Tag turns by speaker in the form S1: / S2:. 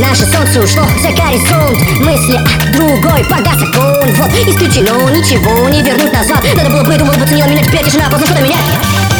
S1: Наше солнце ушло за горизонт. Мысли о другой погас огонь. Вот исключено, ничего не вернуть назад. Надо было бы, думал бы, ценила меня. Теперь тишина, поздно что-то менять.